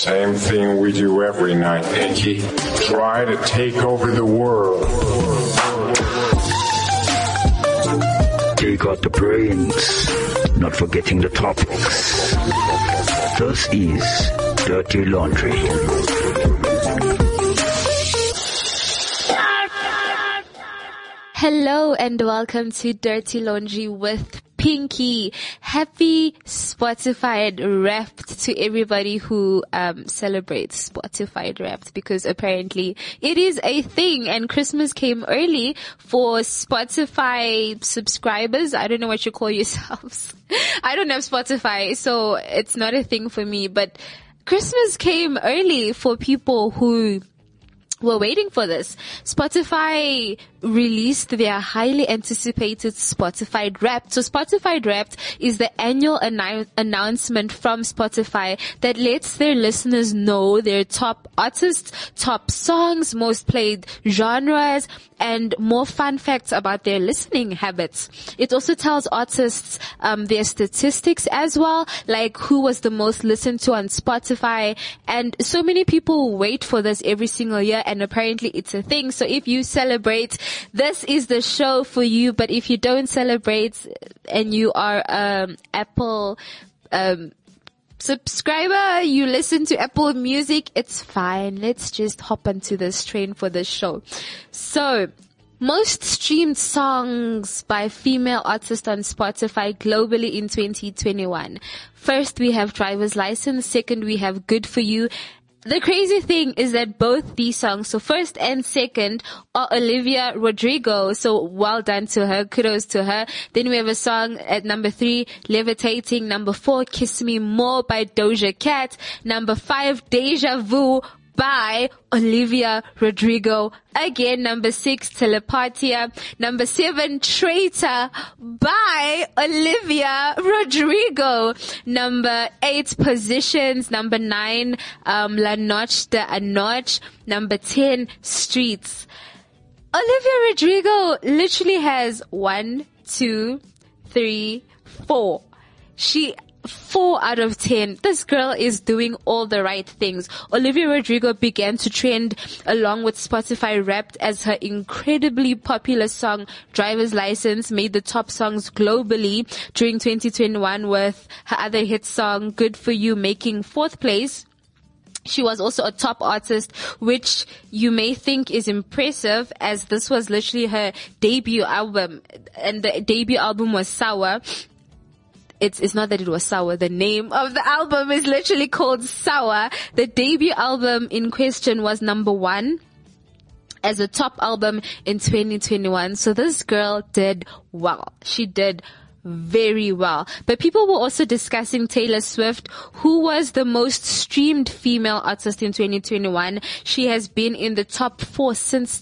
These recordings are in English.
Same thing we do every night, Pinky. Try to take over the world. Take out the brains, not forgetting the topics. This is Dirty Laundry. Hello and welcome to Dirty Laundry with Pinky. Happy Spotify Wrapped to everybody who celebrates Spotify Wrapped, because apparently it is a thing and Christmas came early for Spotify subscribers. I don't know what you call yourselves. I don't have Spotify, so it's not a thing for me, but Christmas came early for people who were waiting for this. Spotify released their highly anticipated Spotify Wrapped. So Spotify Wrapped is the annual announcement from Spotify that lets their listeners know their top artists, top songs, most played genres, and more fun facts about their listening habits. It also tells artists their statistics as well, like who was the most listened to on Spotify. And so many people wait for this every single year, and apparently it's a thing. So if you celebrate, this is the show for you. But if you don't celebrate and you are Apple subscriber, you listen to Apple Music, it's fine. Let's just hop onto this train for this show. So, most streamed songs by female artists on Spotify globally in 2021. First, we have Driver's License. Second, we have Good For You. The crazy thing is that both these songs, so first and second, are Olivia Rodrigo. So well done to her. Kudos to her. Then we have a song at number 3, Levitating. Number 4, Kiss Me More by Doja Cat. Number 5, Deja Vu by Olivia Rodrigo. Again, number 6, Telepatia. Number 7, Traitor by Olivia Rodrigo. Number 8, Positions. Number 9, La Noche de Anoche. Number 10, Streets. Olivia Rodrigo literally has 1, 2, 3, 4. 4 out of 10. This girl is doing all the right things. Olivia Rodrigo began to trend along with Spotify Wrapped as her incredibly popular song Driver's License made the top songs globally during 2021, with her other hit song Good For You making 4th place. She was also a top artist, which you may think is impressive, as this was literally her debut album, and the debut album was Sour. It's not that it was sour. The name of the album is literally called Sour. The debut album in question was number 1 as a top album in 2021. So this girl did well. She did very well. But people were also discussing Taylor Swift, who was the most streamed female artist in 2021. She has been in the top 4 since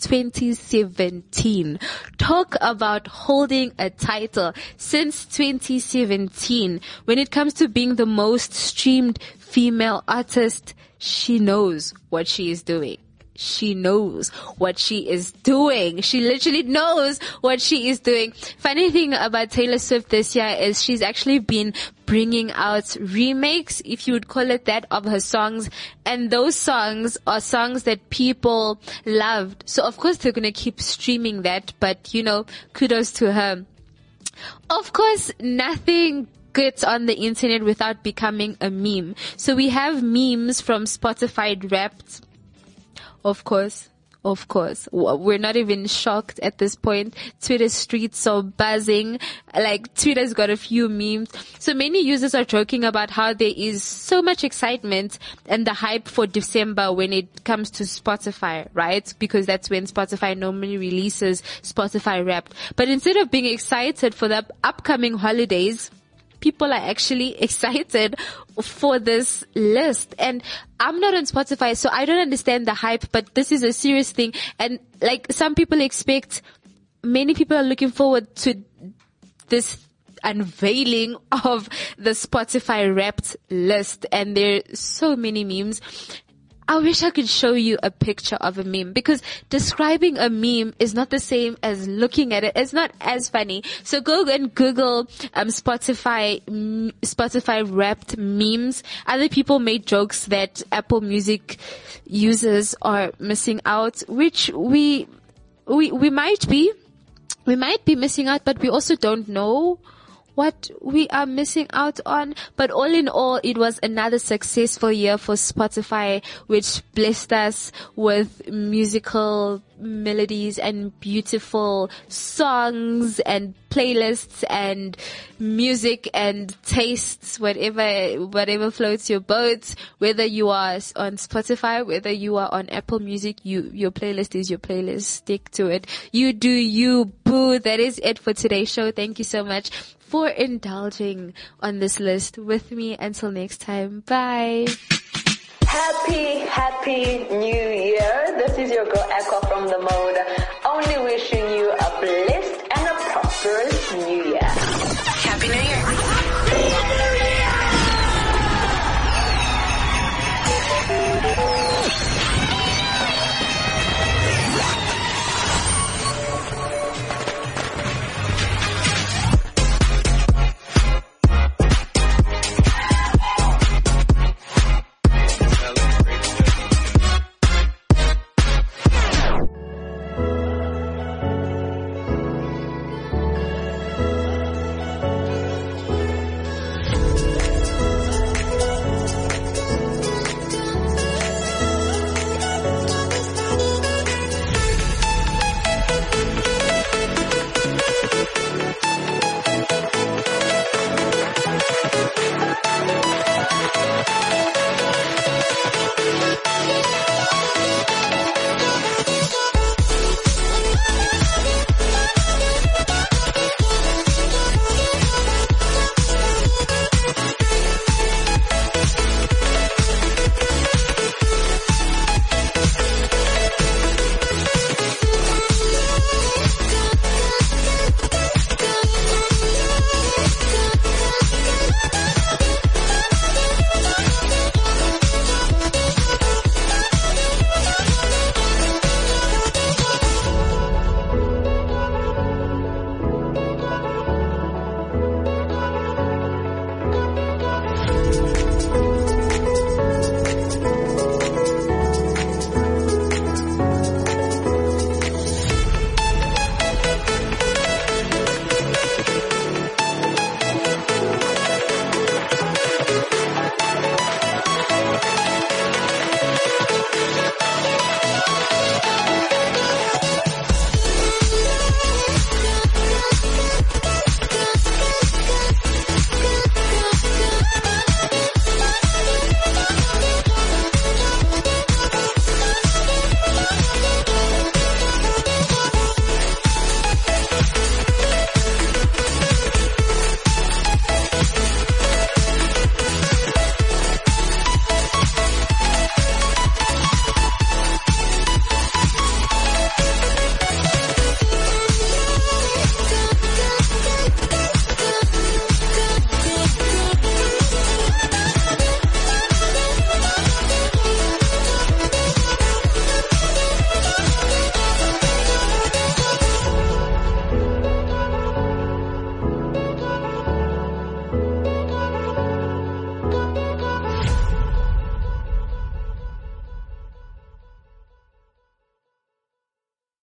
2017. Talk about holding a title. Since 2017, when it comes to being the most streamed female artist, she knows what she is doing. She knows what she is doing. She literally knows what she is doing. Funny thing about Taylor Swift this year is she's actually been bringing out remakes, if you would call it that, of her songs. And those songs are songs that people loved. So of course they're going to keep streaming that. But, you know, kudos to her. Of course, nothing gets on the internet without becoming a meme. So we have memes from Spotify Wrapped. Of course. We're not even shocked at this point. Twitter streets are buzzing. Like, Twitter's got a few memes. So many users are joking about how there is so much excitement and the hype for December when it comes to Spotify, right? Because that's when Spotify normally releases Spotify Wrapped. But instead of being excited for the upcoming holidays, people are actually excited for this list. And I'm not on Spotify, so I don't understand the hype, but this is a serious thing. And like, some people expect, many people are looking forward to this unveiling of the Spotify Wrapped list. And there are so many memes. I wish I could show you a picture of a meme, because describing a meme is not the same as looking at it. It's not as funny. So go and Google Spotify wrapped memes. Other people made jokes that Apple Music users are missing out, which we might be missing out, but we also don't know what we are missing out on. But all in all, it was another successful year for Spotify, which blessed us with musical melodies and beautiful songs and playlists and music and tastes, whatever floats your boat. Whether you are on Spotify, whether you are on Apple Music, your playlist is your playlist. Stick to it. You do you, boo. That is it for today's show. Thank you so much for indulging on this list with me. Until next time, bye. Happy New Year. This is your girl Echo from The Mode. Only wishing you a blessed and a prosperous New Year.